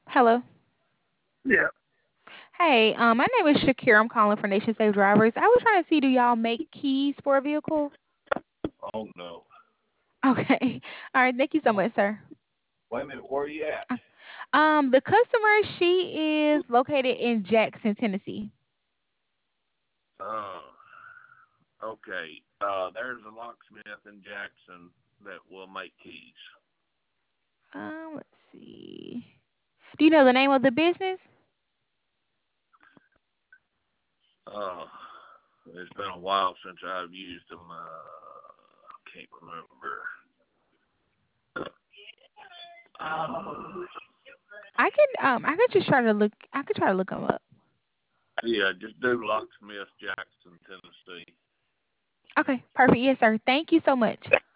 Hello. Yeah. Hey, my name is Shakira. I'm calling for Nation Safe Drivers. I was trying to see, do y'all make keys for a vehicle? Oh no. Okay. All right. Thank you so much, sir. Wait a minute. Where are you at? The customer, she is located in Jackson, Tennessee. Uh, okay. There's a locksmith in Jackson that will make keys. Let's see. Do you know the name of the business? Uh, it's been a while since I've used them. I can't remember. Uh, I can just try to look. I could try to look them up. yeah, just do locksmith Jackson, Tennessee. Okay, perfect. Yes, sir. Thank you so much.